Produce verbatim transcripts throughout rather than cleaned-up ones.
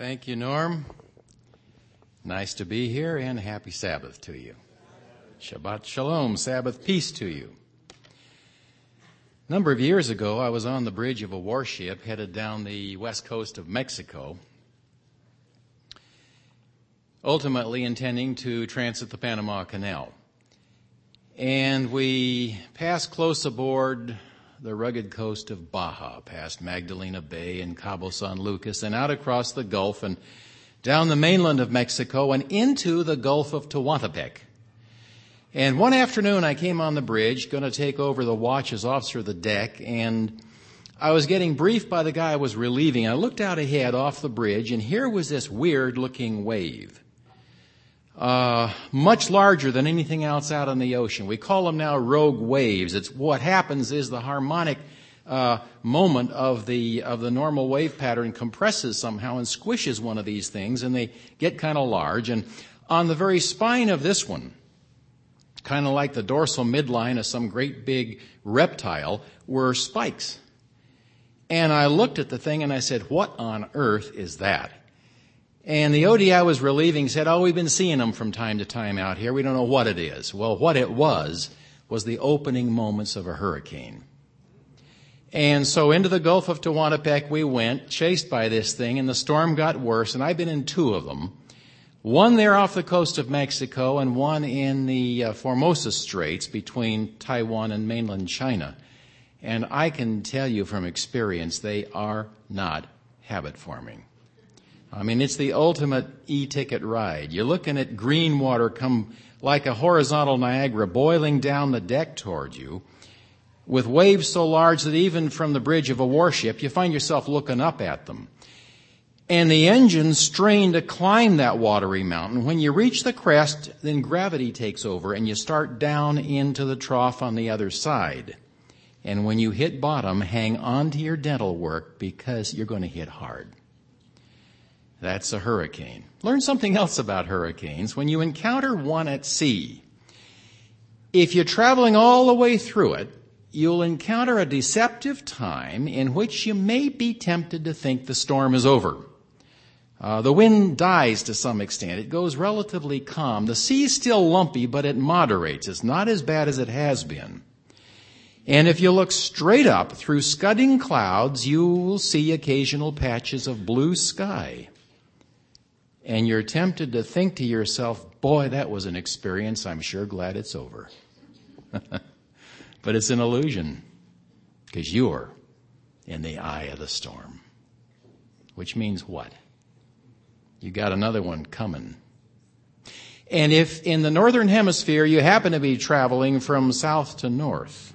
Thank you, Norm. Nice to be here, and happy Sabbath to you. Shabbat Shalom, Sabbath peace to you. A number of years ago, I was on the bridge of a warship headed down the west coast of Mexico, ultimately intending to transit the Panama Canal. And we passed close aboard the rugged coast of Baja, past Magdalena Bay and Cabo San Lucas, and out across the Gulf and down the mainland of Mexico and into the Gulf of Tehuantepec. And one afternoon I came on the bridge, going to take over the watch as officer of the deck, and I was getting briefed by the guy I was relieving. I looked out ahead off the bridge, and here was this weird-looking wave. Uh, much larger than anything else out in the ocean. We call them now rogue waves. It's what happens is the harmonic uh, moment of the of the normal wave pattern compresses somehow and squishes one of these things, and they get kind of large. And on the very spine of this one, kind of like the dorsal midline of some great big reptile, were spikes. And I looked at the thing and I said, "What on earth is that?" And the O D I was relieving said, "Oh, we've been seeing them from time to time out here. We don't know what it is." Well, what it was was the opening moments of a hurricane. And so into the Gulf of Tehuantepec we went, chased by this thing, and the storm got worse, and I've been in two of them. One there off the coast of Mexico and one in the uh, Formosa Straits between Taiwan and mainland China. And I can tell you from experience, they are not habit-forming. I mean, it's the ultimate e-ticket ride. You're looking at green water come like a horizontal Niagara boiling down the deck toward you with waves so large that even from the bridge of a warship, you find yourself looking up at them. And the engines strain to climb that watery mountain. When you reach the crest, then gravity takes over and you start down into the trough on the other side. And when you hit bottom, hang on to your dental work because you're going to hit hard. That's a hurricane. Learn something else about hurricanes. When you encounter one at sea, if you're traveling all the way through it, you'll encounter a deceptive time in which you may be tempted to think the storm is over. Uh, the wind dies to some extent. It goes relatively calm. The sea's still lumpy, but it moderates. It's not as bad as it has been. And if you look straight up through scudding clouds, you will see occasional patches of blue sky. And you're tempted to think to yourself, boy, that was an experience. I'm sure glad it's over. But it's an illusion because you're in the eye of the storm. Which means what? You got another one coming. And if in the northern hemisphere you happen to be traveling from south to north,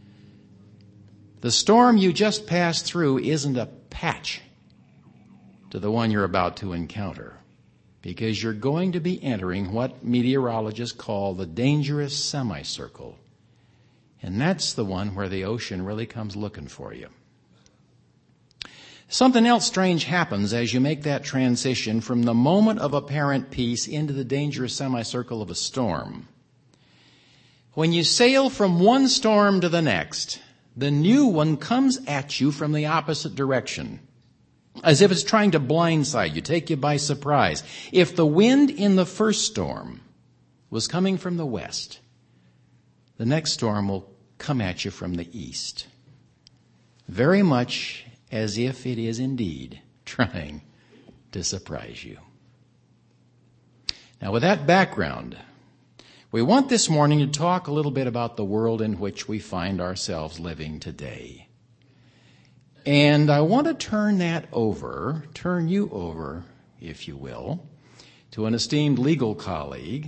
the storm you just passed through isn't a patch to the one you're about to encounter. Because you're going to be entering what meteorologists call the dangerous semicircle. And that's the one where the ocean really comes looking for you. Something else strange happens as you make that transition from the moment of apparent peace into the dangerous semicircle of a storm. When you sail from one storm to the next, the new one comes at you from the opposite direction. As if it's trying to blindside you, take you by surprise. If the wind in the first storm was coming from the west, the next storm will come at you from the east. Very much as if it is indeed trying to surprise you. Now, with that background, we want this morning to talk a little bit about the world in which we find ourselves living today. And I want to turn that over, turn you over, if you will, to an esteemed legal colleague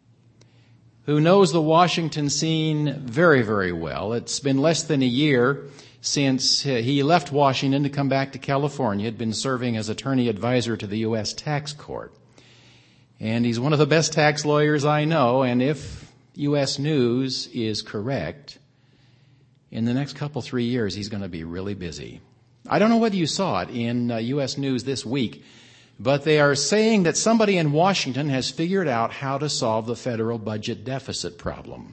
who knows the Washington scene very, very well. It's been less than a year since he left Washington to come back to California. He'd been serving as attorney advisor to the U S Tax Court. And he's one of the best tax lawyers I know, and if U S News is correct, in the next couple, three years, he's going to be really busy. I don't know whether you saw it in uh, U S News this week, but they are saying that somebody in Washington has figured out how to solve the federal budget deficit problem.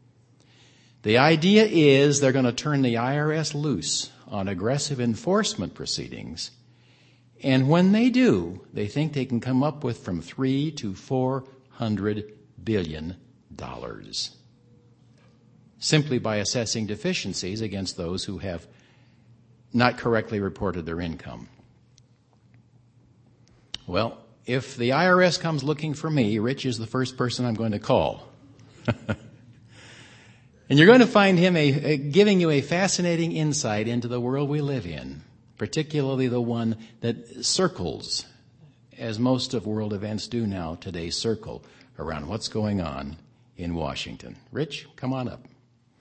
The idea is they're going to turn the I R S loose on aggressive enforcement proceedings And when they do, they think they can come up with from three to four hundred billion dollars simply by assessing deficiencies against those who have not correctly reported their income. Well, if the I R S comes looking for me, Rich is the first person I'm going to call. And you're going to find him a, a, giving you a fascinating insight into the world we live in, particularly the one that circles, as most of world events do now today, circle around what's going on in Washington. Rich, come on up.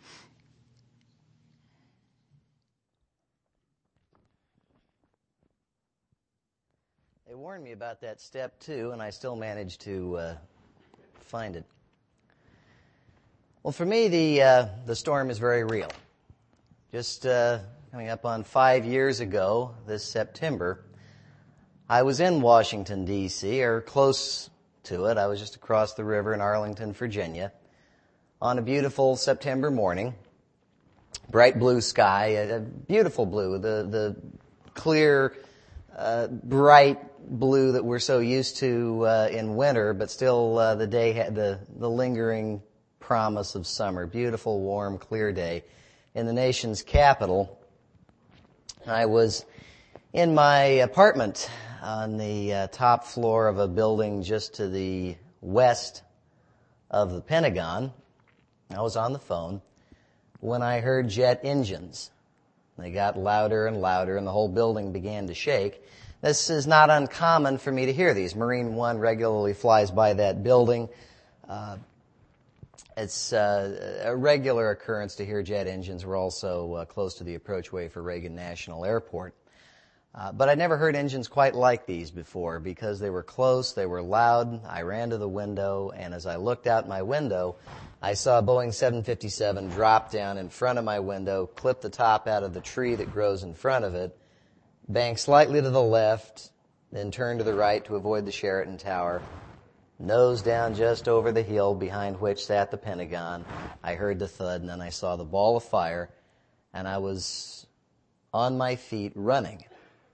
They warned me about that step two, and I still managed to uh, find it. Well, for me, the uh, the storm is very real. Just uh, coming up on five years ago, this September, I was in Washington, D C, or close to it. I was just across the river in Arlington, Virginia, on a beautiful September morning. Bright blue sky, a beautiful blue, the the clear, uh, bright blue that we're so used to uh, in winter, but still uh, the day had the the lingering promise of summer. Beautiful, warm, clear day in the nation's capital. I was in my apartment on the uh, top floor of a building just to the west of the Pentagon. I was on the phone when I heard jet engines. They got louder and louder, and the whole building began to shake. This is not uncommon for me to hear these. Marine One regularly flies by that building. Uh, It's uh, a regular occurrence to hear jet engines. We're also uh, close to the approachway for Reagan National Airport. Uh, but I'd never heard engines quite like these before because they were close, they were loud. I ran to the window, and as I looked out my window, I saw a Boeing seven fifty-seven drop down in front of my window, clip the top out of the tree that grows in front of it, bank slightly to the left, then turn to the right to avoid the Sheraton Tower, nose down just over the hill behind which sat the Pentagon. I heard the thud, and then I saw the ball of fire, and I was on my feet running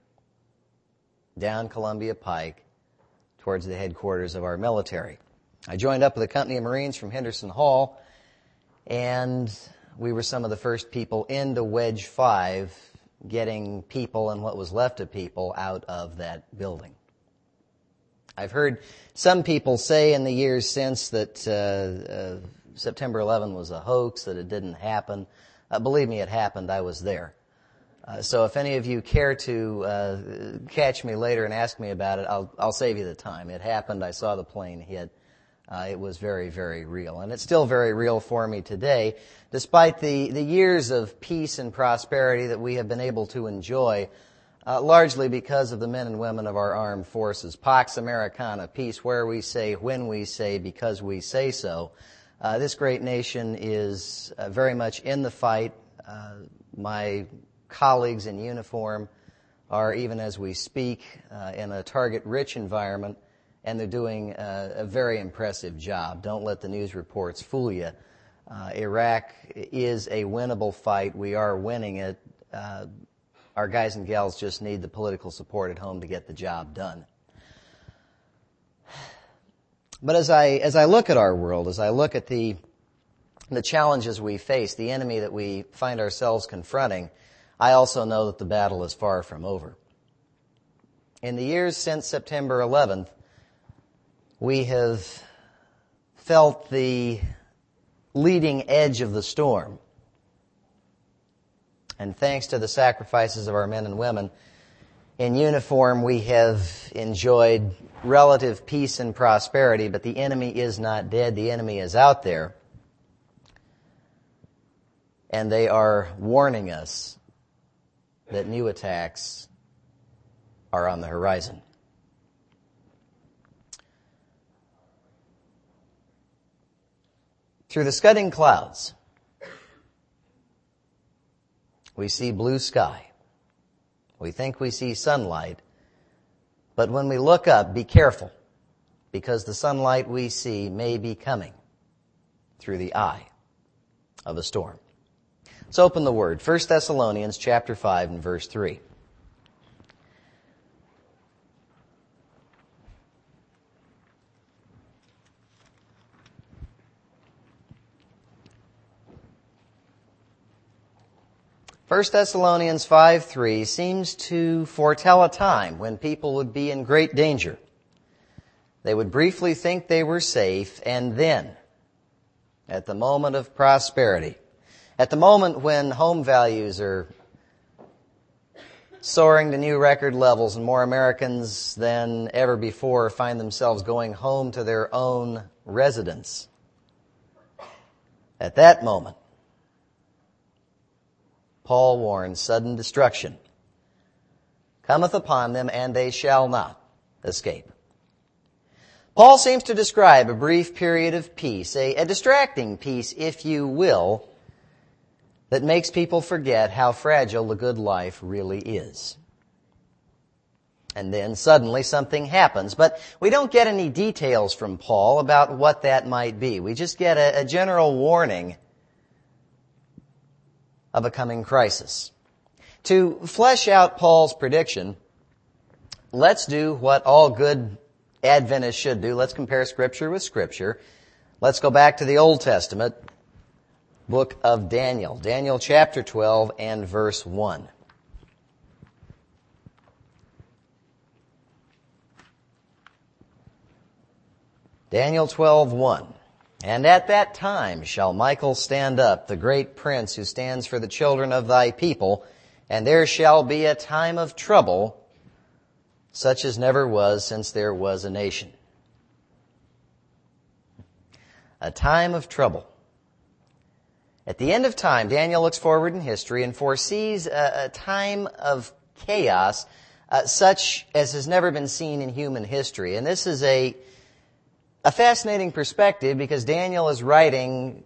down Columbia Pike towards the headquarters of our military. I joined up with a company of Marines from Henderson Hall, and we were some of the first people into Wedge five, getting people and what was left of people out of that building. I've heard some people say in the years since that uh, uh, September eleventh was a hoax, that it didn't happen. Uh, believe me, it happened. I was there. Uh, so if any of you care to uh, catch me later and ask me about it, I'll, I'll save you the time. It happened. I saw the plane hit. Uh, it was very, very real. And it's still very real for me today, despite the, the years of peace and prosperity that we have been able to enjoy, Uh, largely because of the men and women of our armed forces. Pax Americana, peace where we say, when we say, because we say so. Uh, this great nation is uh, very much in the fight. Uh, my colleagues in uniform are, even as we speak, uh, in a target-rich environment, and they're doing uh, a very impressive job. Don't let the news reports fool you. Uh, Iraq is a winnable fight. We are winning it. Uh, Our guys and gals just need the political support at home to get the job done. But as I as I look at our world, as I look at the the challenges we face, the enemy that we find ourselves confronting, I also know that the battle is far from over. In the years since September eleventh, we have felt the leading edge of the storm. And thanks to the sacrifices of our men and women in uniform, we have enjoyed relative peace and prosperity, but the enemy is not dead. The enemy is out there. And they are warning us that new attacks are on the horizon. Through the scudding clouds, we see blue sky. We think we see sunlight. But when we look up, be careful, because the sunlight we see may be coming through the eye of a storm. Let's open the Word. First Thessalonians chapter five and verse three. First Thessalonians five three seems to foretell a time when people would be in great danger. They would briefly think they were safe, and then, at the moment of prosperity, at the moment when home values are soaring to new record levels and more Americans than ever before find themselves going home to their own residence, at that moment, Paul warns, sudden destruction cometh upon them, and they shall not escape. Paul seems to describe a brief period of peace, a, a distracting peace, if you will, that makes people forget how fragile the good life really is. And then suddenly something happens, but we don't get any details from Paul about what that might be. We just get a, a general warning of a coming crisis. To flesh out Paul's prediction, let's do what all good Adventists should do. Let's compare Scripture with Scripture. Let's go back to the Old Testament, book of Daniel. Daniel chapter twelve and verse one. Daniel twelve one. And at that time shall Michael stand up, the great prince who stands for the children of thy people, and there shall be a time of trouble, such as never was since there was a nation. A time of trouble. At the end of time, Daniel looks forward in history and foresees a, a time of chaos, uh, such as has never been seen in human history. And this is a, a fascinating perspective because Daniel is writing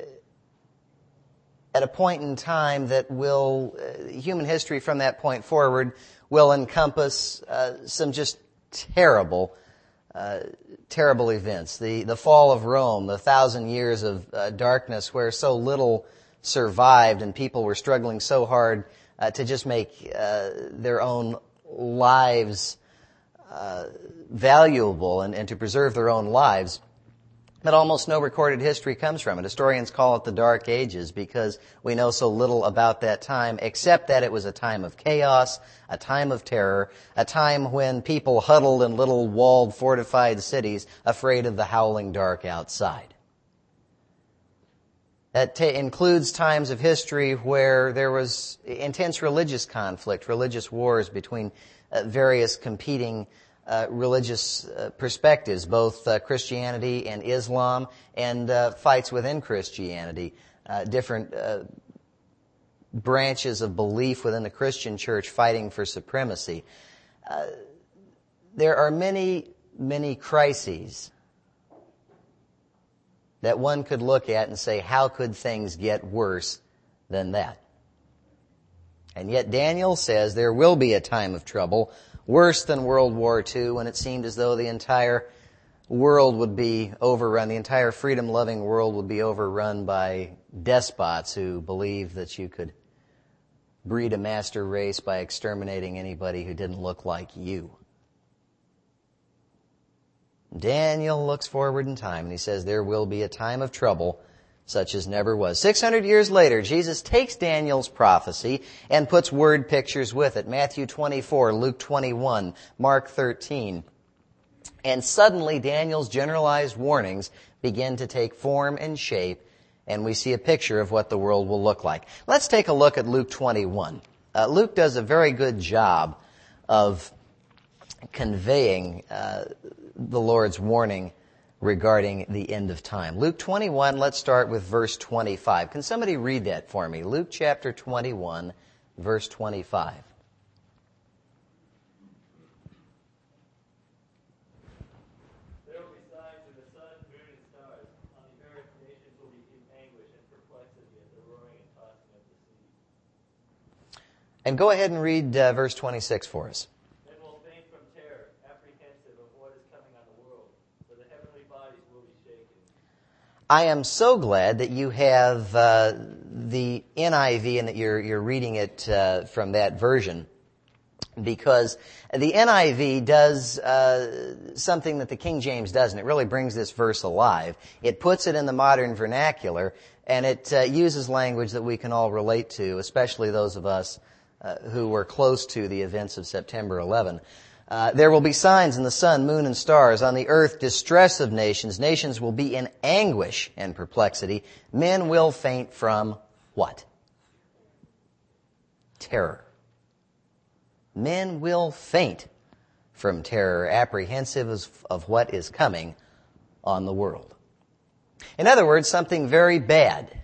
at a point in time that will, uh, human history from that point forward will encompass uh, some just terrible Uh, terrible events. The, the fall of Rome, the thousand years of uh, darkness where so little survived and people were struggling so hard uh, to just make uh, their own lives uh, valuable and, and to preserve their own lives. But almost no recorded history comes from it. Historians call it the Dark Ages because we know so little about that time, except that it was a time of chaos, a time of terror, a time when people huddled in little walled, fortified cities, afraid of the howling dark outside. That t- includes times of history where there was intense religious conflict, religious wars between uh, various competing Uh, religious uh, perspectives, both uh, Christianity and Islam, and uh, fights within Christianity, uh, different uh, branches of belief within the Christian church fighting for supremacy. Uh, there are many, many crises that one could look at and say, how could things get worse than that? And yet Daniel says there will be a time of trouble, worse than World War Two, when it seemed as though the entire world would be overrun, the entire freedom-loving world would be overrun by despots who believed that you could breed a master race by exterminating anybody who didn't look like you. Daniel looks forward in time, and he says there will be a time of trouble such as never was. Six hundred years later, Jesus takes Daniel's prophecy and puts word pictures with it. Matthew twenty-four, Luke twenty-one, Mark thirteen. And suddenly Daniel's generalized warnings begin to take form and shape, and we see a picture of what the world will look like. Let's take a look at Luke twenty-one. Uh, Luke does a very good job of conveying uh, the Lord's warning regarding the end of time. Luke twenty-one, let's start with verse twenty-five. Can somebody read that for me? Luke chapter twenty-one, verse twenty-five. There will be signs in the sun, moon, and stars. On the earth, nations will be in anguish and perplexity at the roaring and tossing of the sea. And go ahead and read uh, verse twenty-six for us. Men will faint from terror, apprehensive of what is coming on the world, for the heavenly bodies will be shaken. I am so glad that you have uh, the N I V and that you're you're reading it uh, from that version, because the N I V does uh, something that the King James doesn't. It really brings this verse alive. It puts it in the modern vernacular And it uh, uses language that we can all relate to, especially those of us uh, who were close to the events of September eleventh. Uh, there will be signs in the sun, moon, and stars. On the earth, distress of nations. Nations will be in anguish and perplexity. Men will faint from what? Terror. Men will faint from terror, apprehensive of what is coming on the world. In other words, something very bad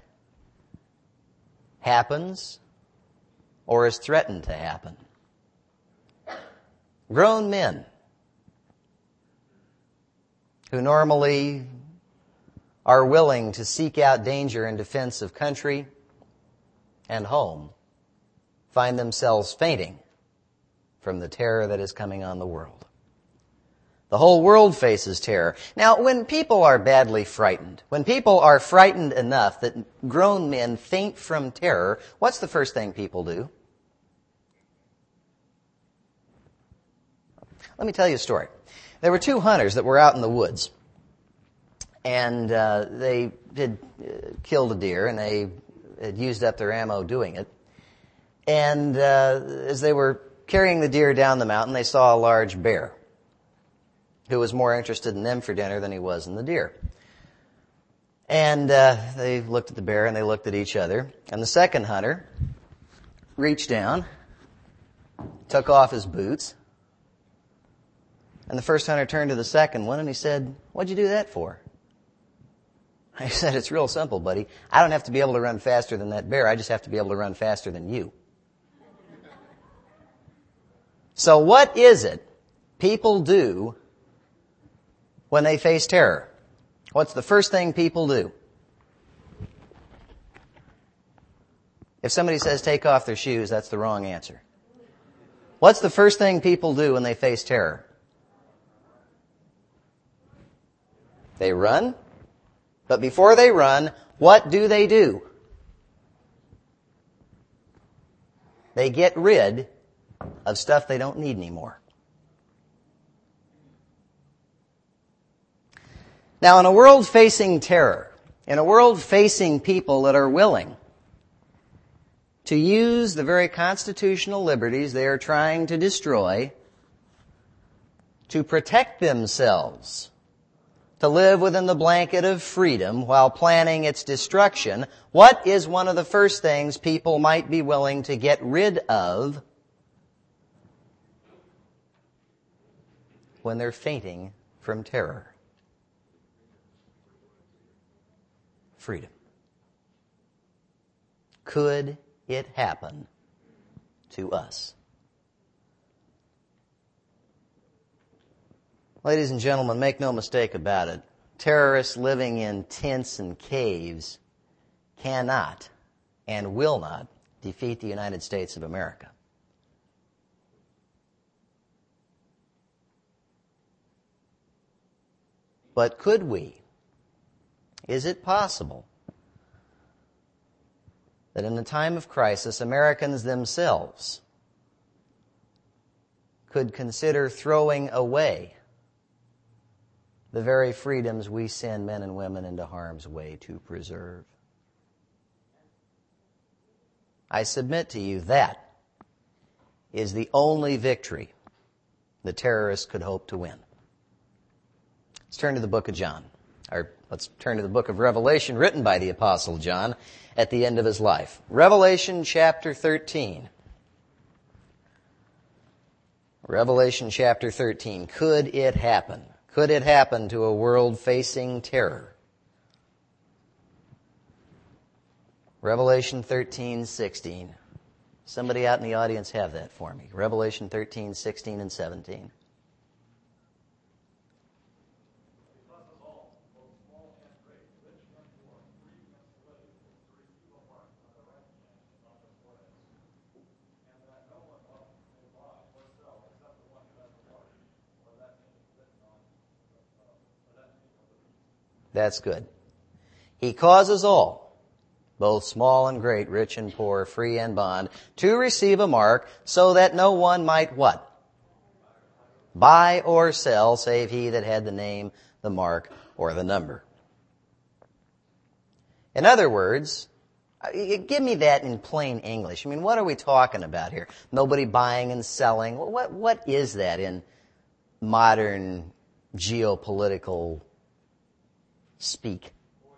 happens or is threatened to happen. Grown men who normally are willing to seek out danger in defense of country and home find themselves fainting from the terror that is coming on the world. The whole world faces terror. Now, when people are badly frightened, when people are frightened enough that grown men faint from terror, what's the first thing people do? Let me tell you a story. There were two hunters that were out in the woods, and uh, they had uh, killed a deer, and they had used up their ammo doing it. And uh, as they were carrying the deer down the mountain, they saw a large bear who was more interested in them for dinner than he was in the deer. And uh, they looked at the bear, and they looked at each other. And the second hunter reached down, took off his boots, and the first hunter turned to the second one and he said, "What'd you do that for?" I said, "It's real simple, buddy. I don't have to be able to run faster than that bear. I just have to be able to run faster than you." So what is it people do when they face terror? What's the first thing people do? If somebody says take off their shoes, that's the wrong answer. What's the first thing people do when they face terror? They run. But before they run, what do they do? They get rid of stuff they don't need anymore. Now, in a world facing terror, in a world facing people that are willing to use the very constitutional liberties they are trying to destroy to protect themselves, to live within the blanket of freedom while planning its destruction, what is one of the first things people might be willing to get rid of when they're fainting from terror? Freedom. Could it happen to us? Ladies and gentlemen, make no mistake about it. Terrorists living in tents and caves cannot and will not defeat the United States of America. But could we? Is it possible that in a time of crisis, Americans themselves could consider throwing away the very freedoms we send men and women into harm's way to preserve? I submit to you that is the only victory the terrorists could hope to win. Let's turn to the book of John. Or let's turn to the book of Revelation written by the Apostle John at the end of his life. Revelation chapter thirteen. Revelation chapter thirteen. Could it happen? Could it happen to a world facing terror? Revelation thirteen sixteen. Somebody out in the audience have that for me. Revelation thirteen sixteen and seventeen. That's good. He causes all, both small and great, rich and poor, free and bond, to receive a mark so that no one might what? Buy or sell, save he that had the name, the mark, or the number. In other words, give me that in plain English. I mean, what are we talking about here? Nobody buying and selling. What, what is that in modern geopolitical speak?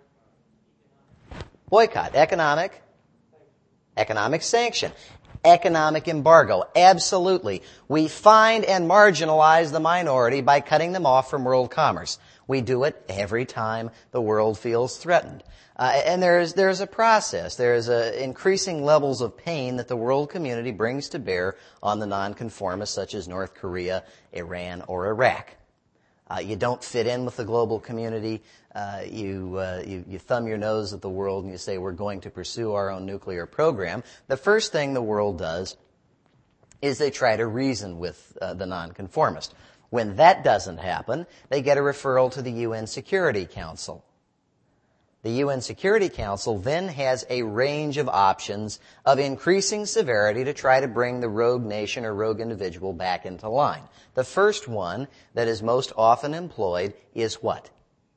Boycott. Economic. Economic sanction. Economic embargo. Absolutely. We find and marginalize the minority by cutting them off from world commerce. We do it every time the world feels threatened. Uh, and there's there's a process. There's a increasing levels of pain that the world community brings to bear on the nonconformists, such as North Korea, Iran, or Iraq. Uh, you don't fit in with the global community. Uh, you, uh, you you thumb your nose at the world and you say, we're going to pursue our own nuclear program. The first thing the world does is they try to reason with uh, the nonconformist. When that doesn't happen, they get a referral to the U N Security Council. The U N Security Council then has a range of options of increasing severity to try to bring the rogue nation or rogue individual back into line. The first one that is most often employed is what?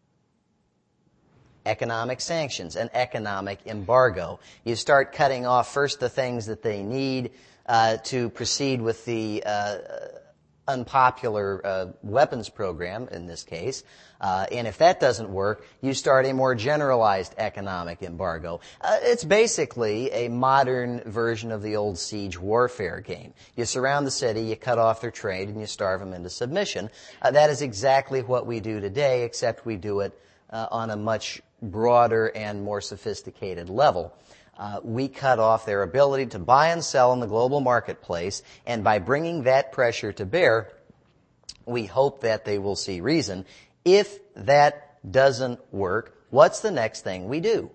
Economic sanctions, an economic embargo. You start cutting off first the things that they need uh, to proceed with the uh, unpopular uh, weapons program in this case. Uh, and if that doesn't work, you start a more generalized economic embargo. Uh, it's basically a modern version of the old siege warfare game. You surround the city, you cut off their trade, and you starve them into submission. Uh, that is exactly what we do today, except we do it uh, on a much broader and more sophisticated level. Uh, we cut off their ability to buy and sell in the global marketplace, and by bringing that pressure to bear, we hope that they will see reason. If that doesn't work, what's the next thing we do?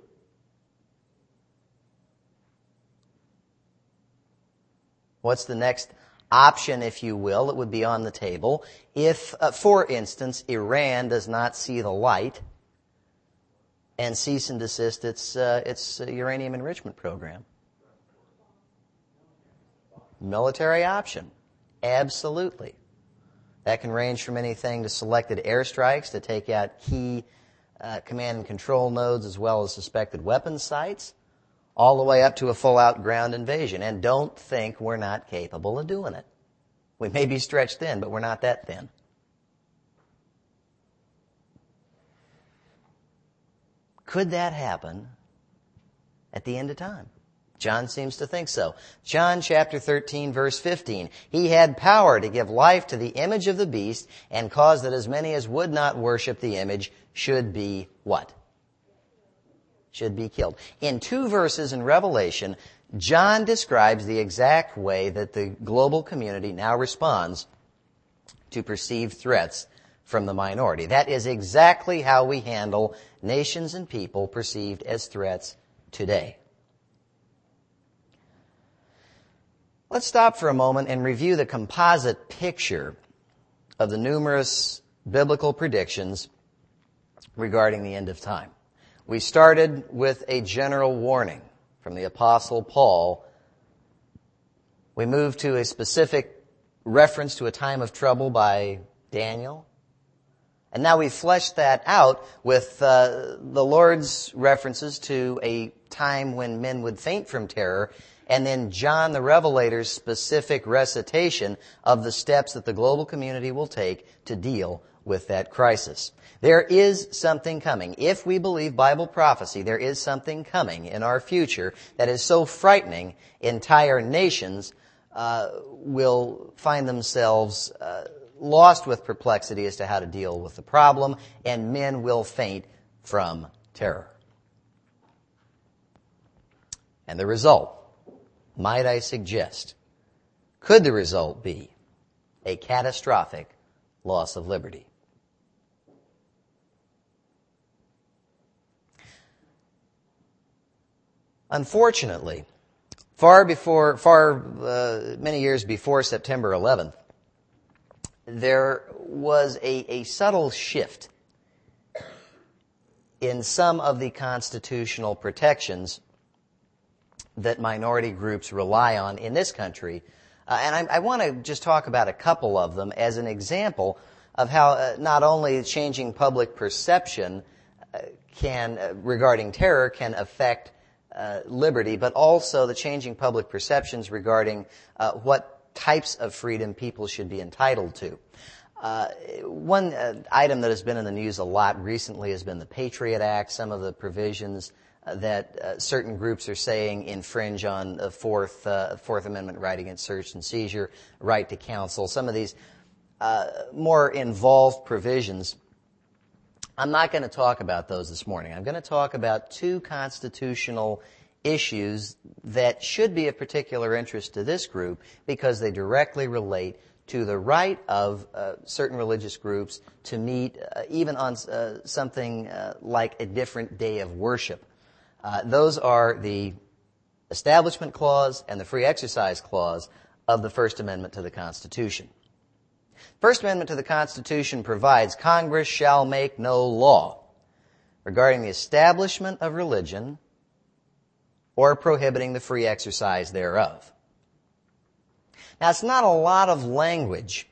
What's the next option, if you will, that would be on the table if, uh, for instance, Iran does not see the light and cease and desist its uh, its uh, uranium enrichment program? Military option. Absolutely. That can range from anything to selected airstrikes to take out key uh, command and control nodes as well as suspected weapons sites, all the way up to a full-out ground invasion. And don't think we're not capable of doing it. We may be stretched thin, but we're not that thin. Could that happen at the end of time? John seems to think so. John chapter thirteen, verse fifteen. He had power to give life to the image of the beast and cause that as many as would not worship the image should be what? Should be killed. In two verses in Revelation, John describes the exact way that the global community now responds to perceived threats from the minority. That is exactly how we handle nations and people perceived as threats today. Let's stop for a moment and review the composite picture of the numerous biblical predictions regarding the end of time. We started with a general warning from the Apostle Paul. We moved to a specific reference to a time of trouble by Daniel. And now we've fleshed that out with uh, the Lord's references to a time when men would faint from terror, and then John the Revelator's specific recitation of the steps that the global community will take to deal with that crisis. There is something coming. If we believe Bible prophecy, there is something coming in our future that is so frightening, entire nations uh, will find themselves uh, lost with perplexity as to how to deal with the problem, and men will faint from terror. And the result, might I suggest, could the result be a catastrophic loss of liberty? Unfortunately, far before, far uh, many years before September eleventh, there was a, a subtle shift in some of the constitutional protections that minority groups rely on in this country. Uh, and I, I want to just talk about a couple of them as an example of how uh, not only changing public perception can, uh, regarding terror, can affect uh, liberty, but also the changing public perceptions regarding uh, what types of freedom people should be entitled to. Uh, one uh, item that has been in the news a lot recently has been the Patriot Act, some of the provisions uh, that uh, certain groups are saying infringe on the Fourth, uh, Fourth Amendment right against search and seizure, right to counsel, some of these uh, more involved provisions. I'm not going to talk about those this morning. I'm going to talk about two constitutional issues that should be of particular interest to this group because they directly relate to the right of uh, certain religious groups to meet uh, even on uh, something uh, like a different day of worship. Uh, those are the Establishment Clause and the Free Exercise Clause of the First Amendment to the Constitution. First Amendment to the Constitution provides Congress shall make no law regarding the establishment of religion or prohibiting the free exercise thereof. Now, it's not a lot of language,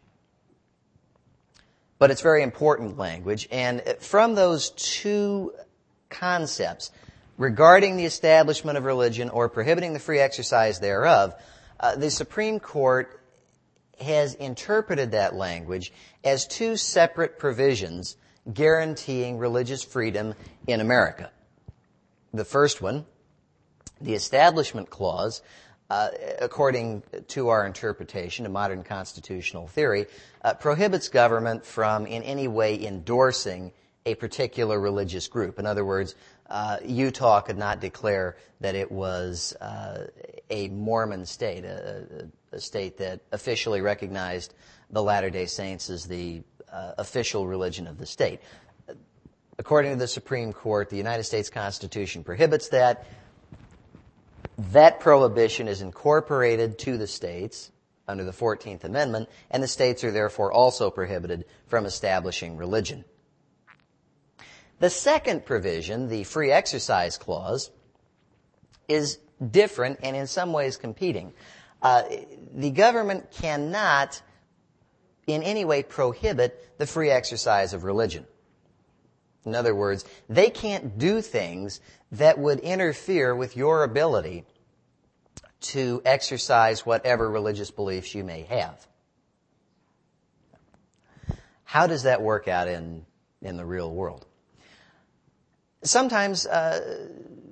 but it's very important language. And from those two concepts, regarding the establishment of religion or prohibiting the free exercise thereof, uh, the Supreme Court has interpreted that language as two separate provisions guaranteeing religious freedom in America. The first one, the Establishment Clause, uh, according to our interpretation of modern constitutional theory, uh, prohibits government from in any way endorsing a particular religious group. In other words, uh, Utah could not declare that it was uh, a Mormon state, a, a state that officially recognized the Latter-day Saints as the uh, official religion of the state. According to the Supreme Court, the United States Constitution prohibits that. That prohibition is incorporated to the states under the fourteenth Amendment, and the states are therefore also prohibited from establishing religion. The second provision, the Free Exercise Clause, is different and in some ways competing. Uh, the government cannot in any way prohibit the free exercise of religion. In other words, they can't do things that would interfere with your ability to exercise whatever religious beliefs you may have. How does that work out in, in the real world? Sometimes, uh,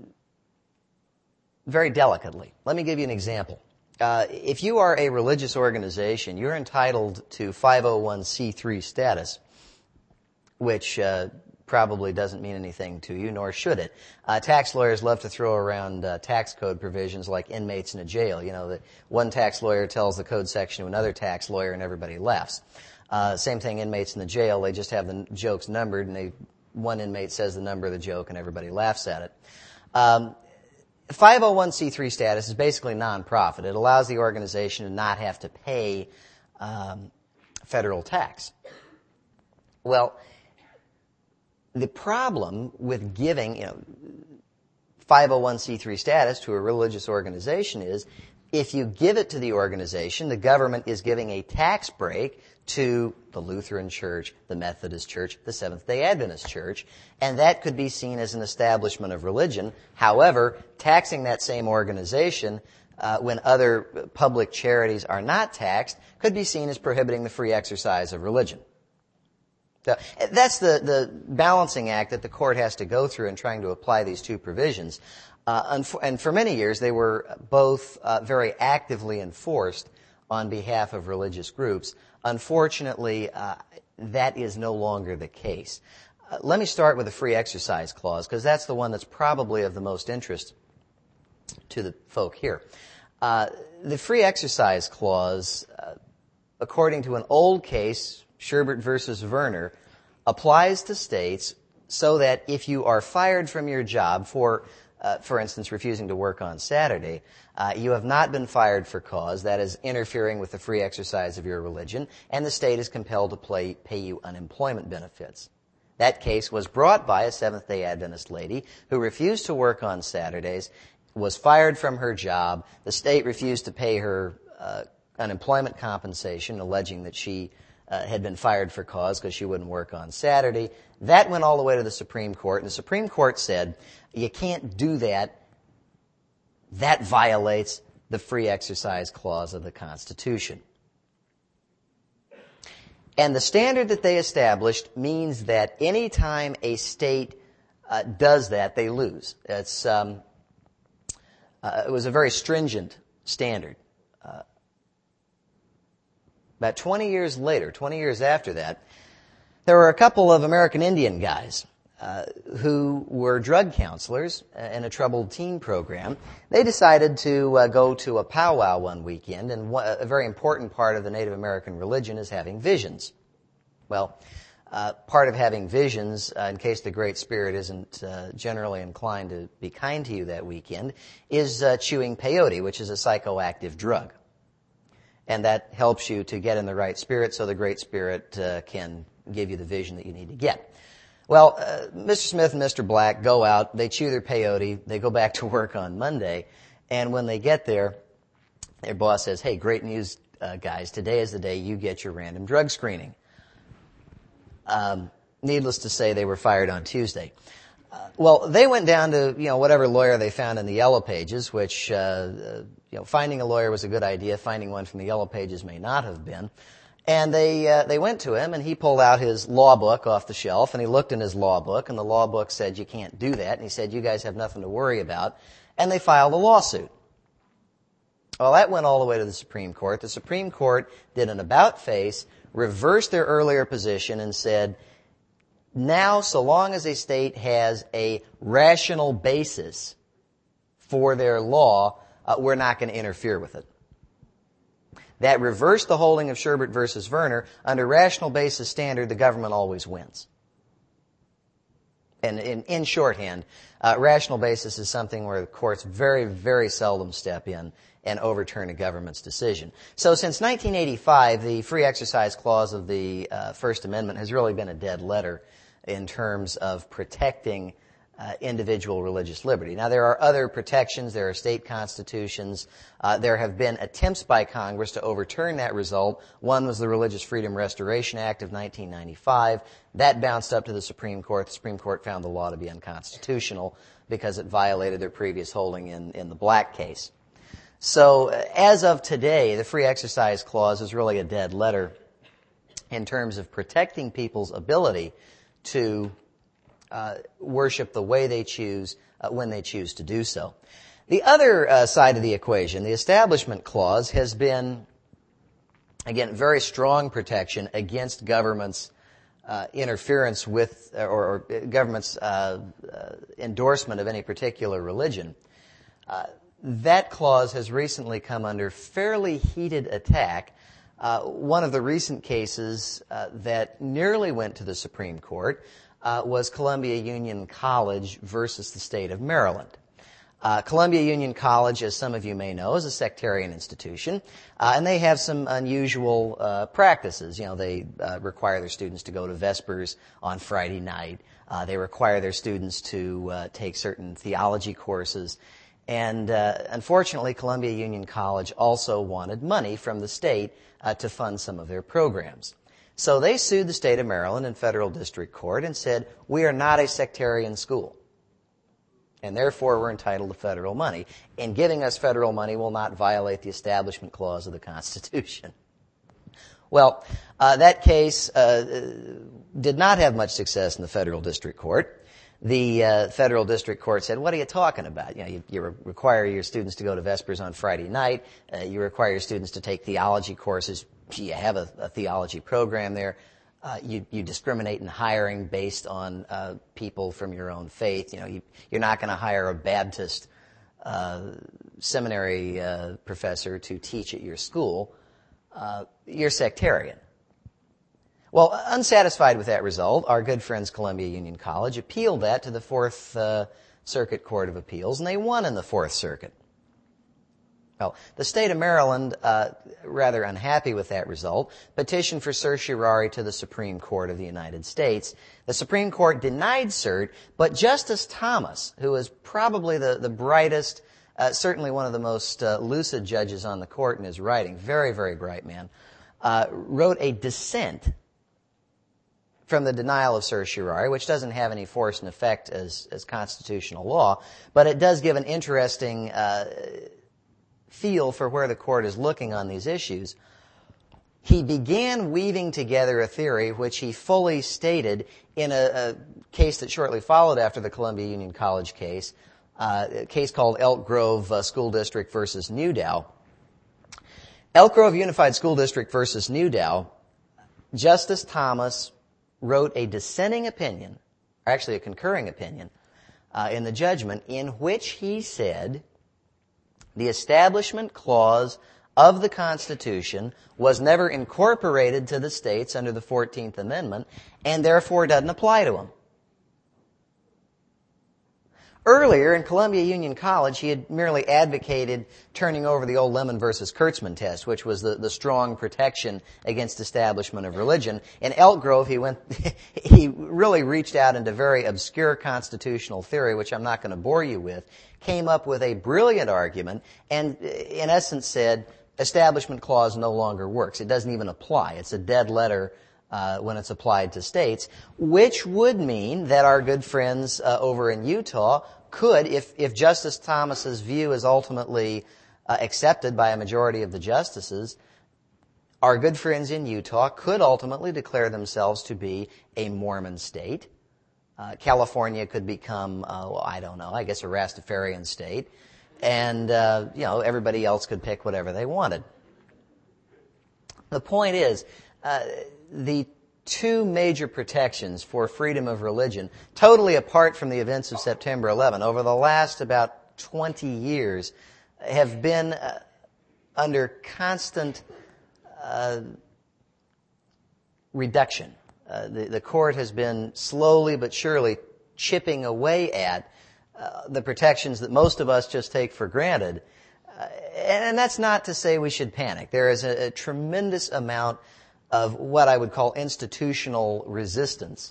very delicately. Let me give you an example. Uh, if you are a religious organization, you're entitled to five oh one c three status, which uh, probably doesn't mean anything to you, nor should it. Uh, tax lawyers love to throw around uh, tax code provisions like inmates in a jail. You know, that one tax lawyer tells the code section to another tax lawyer and everybody laughs. Uh, same thing, inmates in the jail, they just have the jokes numbered and they, one inmate says the number of the joke and everybody laughs at it. Um, five oh one c three status is basically nonprofit. It allows the organization to not have to pay um, federal tax. Well, the problem with giving, you know, five oh one c three status to a religious organization is if you give it to the organization, the government is giving a tax break to the Lutheran Church, the Methodist Church, the Seventh-day Adventist Church, and that could be seen as an establishment of religion. However, taxing that same organization uh, when other public charities are not taxed could be seen as prohibiting the free exercise of religion. So that's the, the balancing act that the court has to go through in trying to apply these two provisions. Uh, and, for, and for many years, they were both uh, very actively enforced on behalf of religious groups. Unfortunately, uh, that is no longer the case. Uh, let me start with the Free Exercise Clause, because that's the one that's probably of the most interest to the folk here. Uh, the Free Exercise Clause, uh, according to an old case, Sherbert versus Werner, applies to states so that if you are fired from your job for, uh, for instance, refusing to work on Saturday, uh, you have not been fired for cause, that is interfering with the free exercise of your religion, and the state is compelled to play, pay you unemployment benefits. That case was brought by a Seventh-day Adventist lady who refused to work on Saturdays, was fired from her job. The state refused to pay her uh, unemployment compensation, alleging that she uh, had been fired for cause because she wouldn't work on Saturday. That went all the way to the Supreme Court, and the Supreme Court said, you can't do that. That violates the free exercise clause of the Constitution. And the standard that they established means that any time a state uh, does that, they lose. It's um, uh, it was a very stringent standard. Uh, about twenty years later, twenty years after that, there were a couple of American Indian guys uh, who were drug counselors in a troubled teen program. They decided to uh, go to a powwow one weekend, and one, a very important part of the Native American religion is having visions. Well, uh, part of having visions, uh, in case the Great Spirit isn't uh, generally inclined to be kind to you that weekend, is uh, chewing peyote, which is a psychoactive drug. And that helps you to get in the right spirit so the Great Spirit uh, can give you the vision that you need to get. Well, uh, Mister Smith and Mister Black go out, they chew their peyote, they go back to work on Monday, and when they get there, their boss says, hey, great news, uh, guys, today is the day you get your random drug screening. Um, needless to say, they were fired on Tuesday. Uh, well, they went down to, you know, whatever lawyer they found in the Yellow Pages, which, uh, uh, you know, finding a lawyer was a good idea. Finding one from the Yellow Pages may not have been. And they, uh, they went to him, and he pulled out his law book off the shelf, and he looked in his law book, and the law book said, you can't do that. And he said, you guys have nothing to worry about. And they filed a lawsuit. Well, that went all the way to the Supreme Court. The Supreme Court did an about-face, reversed their earlier position, and said, now, so long as a state has a rational basis for their law, uh, we're not going to interfere with it. That reversed the holding of Sherbert versus Verner. Under rational basis standard, the government always wins. And in, in shorthand, uh, rational basis is something where the courts very, very seldom step in and overturn a government's decision. So since nineteen eighty-five, the Free Exercise Clause of the uh, First Amendment has really been a dead letter in terms of protecting uh, individual religious liberty. Now, there are other protections. There are state constitutions. Uh, there have been attempts by Congress to overturn that result. One was the Religious Freedom Restoration Act of nineteen ninety-five. That bounced up to the Supreme Court. The Supreme Court found the law to be unconstitutional because it violated their previous holding in, in the Black case. So, as of today, the Free Exercise Clause is really a dead letter in terms of protecting people's ability to uh, worship the way they choose, uh, when they choose to do so. The other uh, side of the equation, the Establishment Clause, has been, again, very strong protection against government's uh, interference with, or, or government's uh, uh, endorsement of any particular religion. Uh, that clause has recently come under fairly heated attack. Uh, one of the recent cases uh, that nearly went to the Supreme Court uh, was Columbia Union College versus the state of Maryland. Uh, Columbia Union College, as some of you may know, is a sectarian institution, uh, and they have some unusual uh, practices. You know, they uh, require their students to go to Vespers on Friday night. Uh, they require their students to uh, take certain theology courses. And uh, unfortunately, Columbia Union College also wanted money from the state uh, to fund some of their programs. So they sued the state of Maryland in federal district court and said, we are not a sectarian school, and therefore we're entitled to federal money. And giving us federal money will not violate the Establishment Clause of the Constitution. Well, uh, that case uh, did not have much success in the federal district court. The uh, federal district court said, what are you talking about? You know, you, you re- require your students to go to Vespers on Friday night. Uh, you require your students to take theology courses. You have a, a theology program there. Uh, you, you discriminate in hiring based on uh, people from your own faith. You know, you, you're not going to hire a Baptist uh, seminary uh, professor to teach at your school. Uh, you're sectarian. Well, unsatisfied with that result, our good friends Columbia Union College appealed that to the Fourth uh, Circuit Court of Appeals, and they won in the Fourth Circuit. Well, the state of Maryland, uh, rather unhappy with that result, petitioned for certiorari to the Supreme Court of the United States. The Supreme Court denied cert, but Justice Thomas, who is probably the, the brightest, uh, certainly one of the most uh, lucid judges on the court in his writing, very, very bright man, uh, wrote a dissent from the denial of certiorari, which doesn't have any force and effect as, as constitutional law, but it does give an interesting uh, feel for where the court is looking on these issues. He began weaving together a theory which he fully stated in a, a case that shortly followed after the Columbia Union College case, uh, a case called Elk Grove uh, School District versus Newdow. Elk Grove Unified School District versus Newdow, Justice Thomas wrote a dissenting opinion, or actually a concurring opinion, uh, in the judgment in which he said the Establishment Clause of the Constitution was never incorporated to the states under the fourteenth Amendment and therefore doesn't apply to them. Earlier in Columbia Union College, he had merely advocated turning over the old Lemon versus Kurtzman test, which was the, the strong protection against establishment of religion. In Elk Grove, he went, he really reached out into very obscure constitutional theory, which I'm not going to bore you with, came up with a brilliant argument, and in essence said, Establishment Clause no longer works. It doesn't even apply. It's a dead letter uh, when it's applied to states, which would mean that our good friends uh, over in Utah could, if, if Justice Thomas's view is ultimately uh, accepted by a majority of the justices, our good friends in Utah could ultimately declare themselves to be a Mormon state. Uh, California could become, uh, well, I don't know, I guess a Rastafarian state. And, uh, you know, everybody else could pick whatever they wanted. The point is, uh, the two major protections for freedom of religion, totally apart from the events of September eleventh, over the last about twenty years, have been uh, under constant uh, reduction. Uh, the, the court has been slowly but surely chipping away at uh, the protections that most of us just take for granted. Uh, and, and that's not to say we should panic. There is a, a tremendous amount of what I would call institutional resistance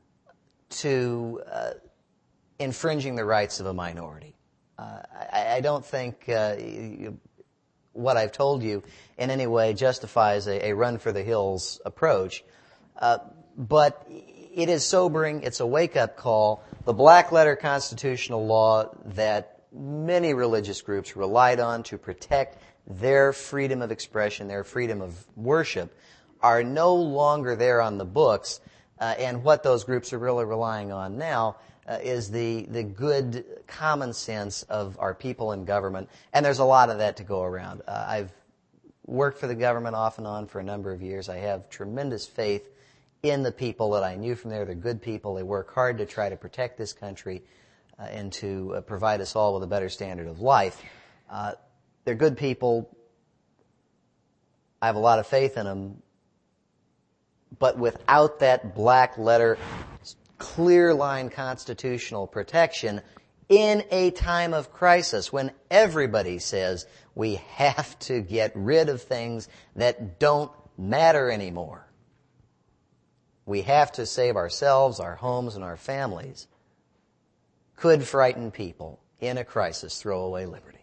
to uh, infringing the rights of a minority. Uh, I, I don't think uh, you, what I've told you in any way justifies a, a run-for-the-hills approach. Uh, but it is sobering. It's a wake-up call. The black-letter constitutional law that many religious groups relied on to protect their freedom of expression, their freedom of worship, are no longer there on the books. Uh, and what those groups are really relying on now uh, is the, the good common sense of our people in government. And there's a lot of that to go around. Uh, I've worked for the government off and on for a number of years. I have tremendous faith in the people that I knew from there. They're good people. They work hard to try to protect this country uh, and to uh, provide us all with a better standard of life. Uh, they're good people. I have a lot of faith in them. But without that black letter, clear line constitutional protection in a time of crisis when everybody says we have to get rid of things that don't matter anymore. We have to save ourselves, our homes, and our families, could frighten people in a crisis throw away liberty.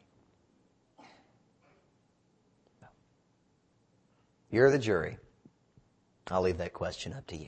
You're the jury. I'll leave that question up to you.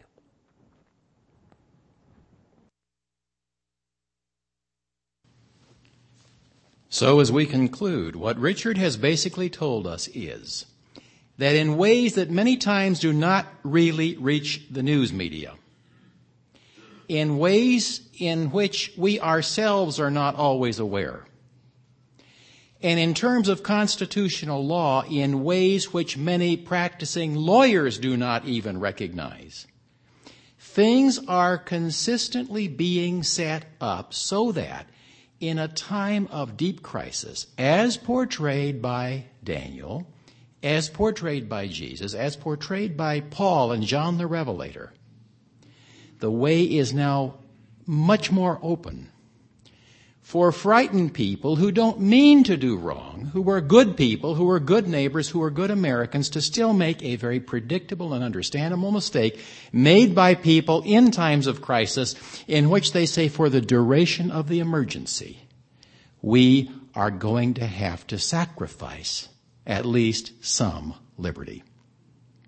So as we conclude, what Richard has basically told us is that in ways that many times do not really reach the news media, in ways in which we ourselves are not always aware, and in terms of constitutional law, in ways which many practicing lawyers do not even recognize, things are consistently being set up so that in a time of deep crisis, as portrayed by Daniel, as portrayed by Jesus, as portrayed by Paul and John the Revelator, the way is now much more open for frightened people who don't mean to do wrong, who are good people, who are good neighbors, who are good Americans, to still make a very predictable and understandable mistake made by people in times of crisis in which they say for the duration of the emergency, we are going to have to sacrifice at least some liberty.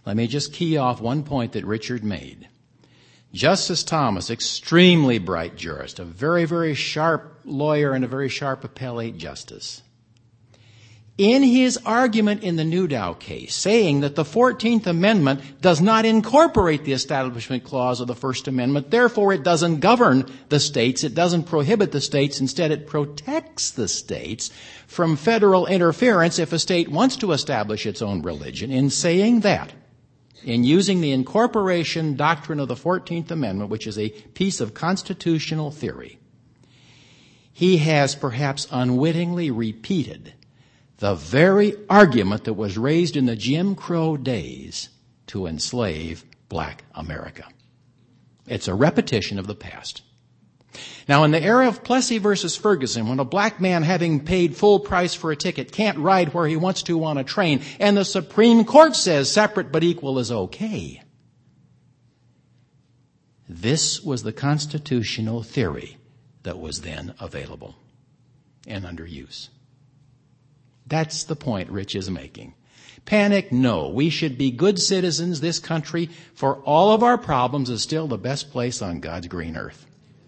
Let me just key off one point that Richard made. Justice Thomas, extremely bright jurist, a very, very sharp lawyer and a very sharp appellate justice, in his argument in the Newdow case, saying that the fourteenth Amendment does not incorporate the Establishment Clause of the First Amendment, therefore it doesn't govern the states, it doesn't prohibit the states, instead it protects the states from federal interference if a state wants to establish its own religion. In saying that, in using the incorporation doctrine of the fourteenth Amendment, which is a piece of constitutional theory, he has perhaps unwittingly repeated the very argument that was raised in the Jim Crow days to enslave black America. It's a repetition of the past. Now, in the era of Plessy versus Ferguson, when a black man having paid full price for a ticket can't ride where he wants to on a train, and the Supreme Court says separate but equal is okay, this was the constitutional theory that was then available and under use. That's the point Rich is making. Panic, no. We should be good citizens. This country, for all of our problems, is still the best place on God's green earth.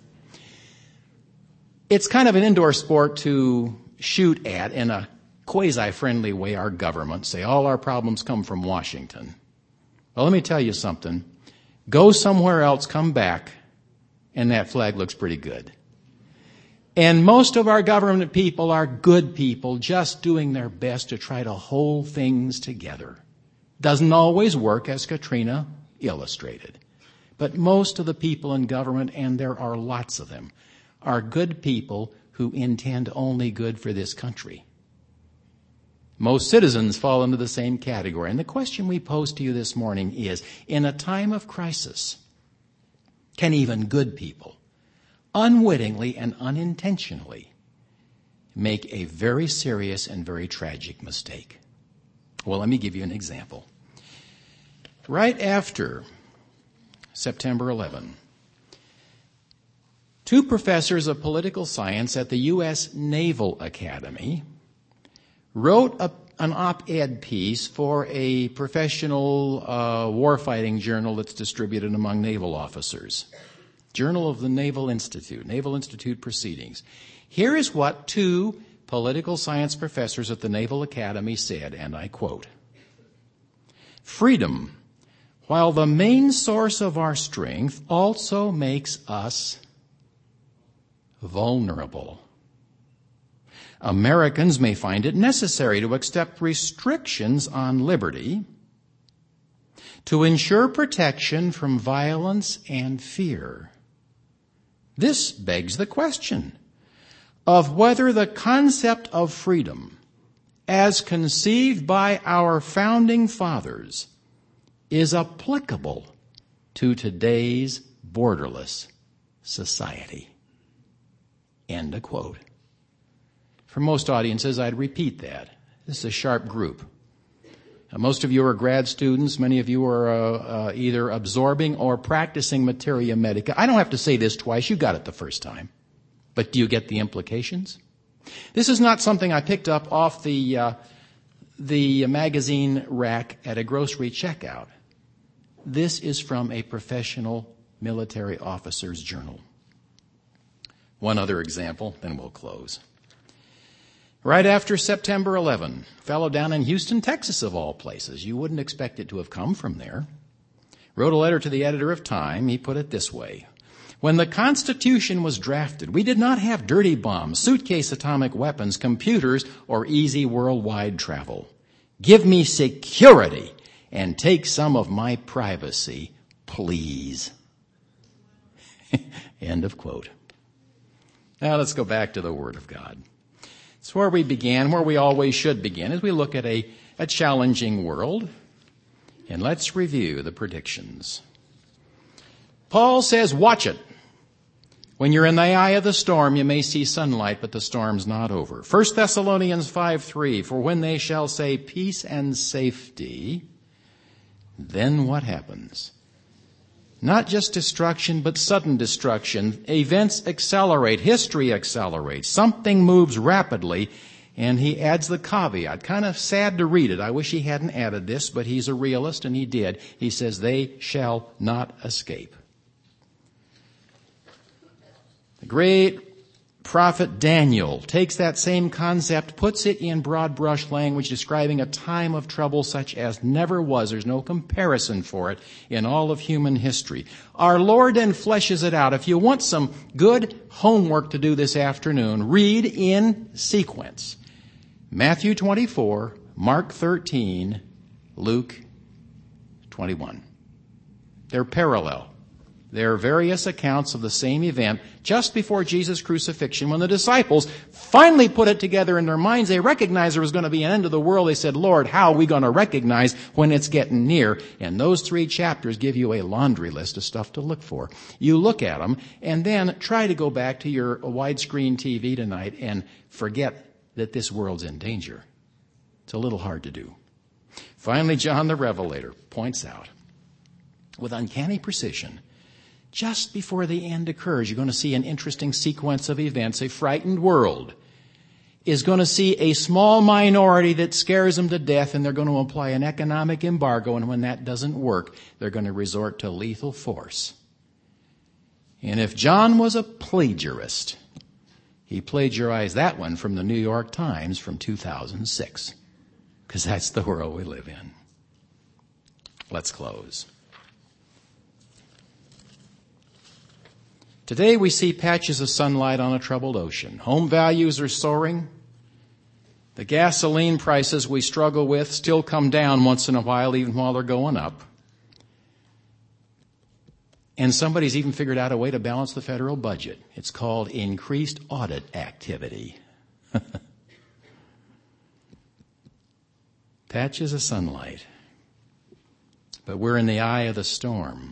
It's kind of an indoor sport to shoot at in a quasi-friendly way our government, say all our problems come from Washington. Well, let me tell you something. Go somewhere else, come back, and that flag looks pretty good. And most of our government people are good people, just doing their best to try to hold things together. Doesn't always work, as Katrina illustrated. But most of the people in government, and there are lots of them, are good people who intend only good for this country. Most citizens fall into the same category. And the question we pose to you this morning is, in a time of crisis, can even good people unwittingly and unintentionally make a very serious and very tragic mistake? Well, let me give you an example. Right after September eleventh, two professors of political science at the U S Naval Academy wrote a, an op-ed piece for a professional uh, warfighting journal that's distributed among naval officers. Journal of the Naval Institute, Naval Institute Proceedings. Here is what two political science professors at the Naval Academy said, and I quote, "Freedom, while the main source of our strength, also makes us vulnerable. Americans may find it necessary to accept restrictions on liberty to ensure protection from violence and fear. This begs the question of whether the concept of freedom, as conceived by our founding fathers, is applicable to today's borderless society." End of quote. For most audiences, I'd repeat that. This is a sharp group. Now, most of you are grad students. Many of you are uh, uh, either absorbing or practicing materia medica. I don't have to say this twice. You got it the first time. But do you get the implications? This is not something I picked up off the uh, the magazine rack at a grocery checkout. This is from a professional military officer's journal. One other example, then we'll close. Right after September eleventh, a fellow down in Houston, Texas, of all places, you wouldn't expect it to have come from there, wrote a letter to the editor of Time. He put it this way: "When the Constitution was drafted, we did not have dirty bombs, suitcase atomic weapons, computers, or easy worldwide travel. Give me security and take some of my privacy, please." End of quote. Now let's go back to the Word of God. It's where we began, where we always should begin, as we look at a, a challenging world. And let's review the predictions. Paul says, watch it. When you're in the eye of the storm, you may see sunlight, but the storm's not over. First Thessalonians five three, for when they shall say peace and safety, then what happens? Not just destruction, but sudden destruction. Events accelerate. History accelerates. Something moves rapidly. And he adds the caveat. Kind of sad to read it. I wish he hadn't added this, but he's a realist and he did. He says, they shall not escape. The great prophet Daniel takes that same concept, puts it in broad brush language, describing a time of trouble such as never was. There's no comparison for it in all of human history. Our Lord then fleshes it out. If you want some good homework to do this afternoon, read in sequence Matthew twenty-four, Mark thirteen, Luke twenty-one. They're parallel. They're various accounts of the same event just before Jesus' crucifixion. When the disciples finally put it together in their minds, they recognized there was going to be an end of the world. They said, Lord, how are we going to recognize when it's getting near? And those three chapters give you a laundry list of stuff to look for. You look at them and then try to go back to your widescreen T V tonight and forget that this world's in danger. It's a little hard to do. Finally, John the Revelator points out with uncanny precision, just before the end occurs, you're going to see an interesting sequence of events. A frightened world is going to see a small minority that scares them to death, and they're going to apply an economic embargo, and when that doesn't work, they're going to resort to lethal force. And if John was a plagiarist, he plagiarized that one from the New York Times from two thousand six, because that's the world we live in. Let's close. Today we see patches of sunlight on a troubled ocean. Home values are soaring. The gasoline prices we struggle with still come down once in a while, even while they're going up. And somebody's even figured out a way to balance the federal budget. It's called increased audit activity. Patches of sunlight. But we're in the eye of the storm.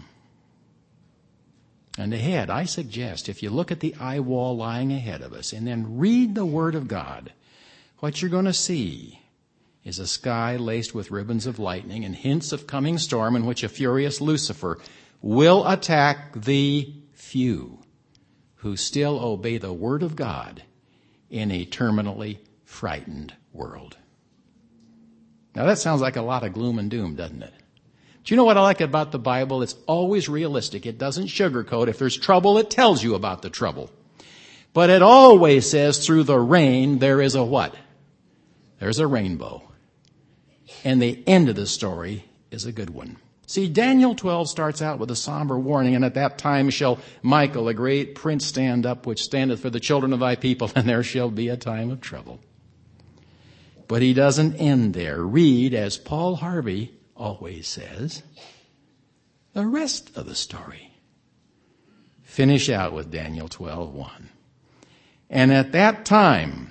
And ahead, I suggest, if you look at the eye wall lying ahead of us and then read the Word of God, what you're going to see is a sky laced with ribbons of lightning and hints of coming storm in which a furious Lucifer will attack the few who still obey the Word of God in a terminally frightened world. Now that sounds like a lot of gloom and doom, doesn't it? Do you know what I like about the Bible? It's always realistic. It doesn't sugarcoat. If there's trouble, it tells you about the trouble. But it always says through the rain, there is a what? There's a rainbow. And the end of the story is a good one. See, Daniel twelve starts out with a somber warning, and at that time shall Michael, a great prince, stand up, which standeth for the children of thy people, and there shall be a time of trouble. But he doesn't end there. Read, as Paul Harvey always says, the rest of the story. Finish out with Daniel twelve one. And at that time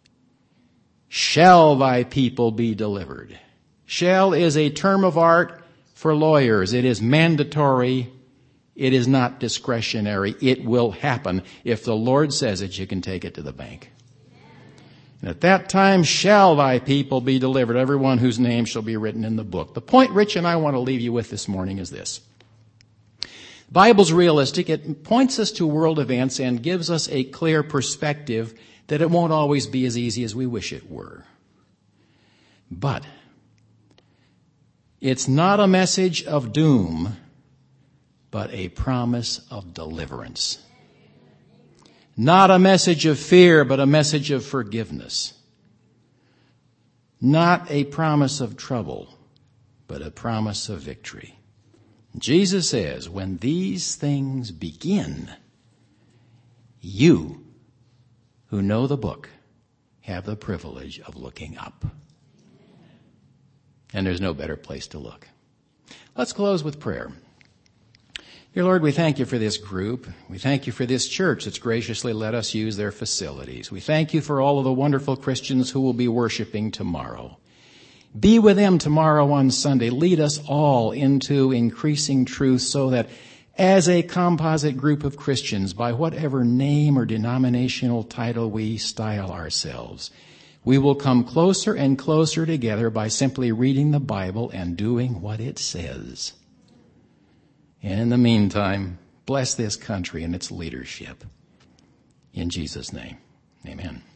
shall thy people be delivered. Shall is a term of art for lawyers. It is mandatory. It is not discretionary. It will happen. If the Lord says it, you can take it to the bank. And at that time shall thy people be delivered, everyone whose name shall be written in the book. The point Rich and I want to leave you with this morning is this. The Bible's realistic. It points us to world events and gives us a clear perspective that it won't always be as easy as we wish it were. But it's not a message of doom, but a promise of deliverance. Not a message of fear, but a message of forgiveness. Not a promise of trouble, but a promise of victory. Jesus says, when these things begin, you who know the book have the privilege of looking up. And there's no better place to look. Let's close with prayer. Dear Lord, we thank you for this group. We thank you for this church that's graciously let us use their facilities. We thank you for all of the wonderful Christians who will be worshiping tomorrow. Be with them tomorrow on Sunday. Lead us all into increasing truth so that as a composite group of Christians, by whatever name or denominational title we style ourselves, we will come closer and closer together by simply reading the Bible and doing what it says. And in the meantime, bless this country and its leadership. In Jesus' name, amen.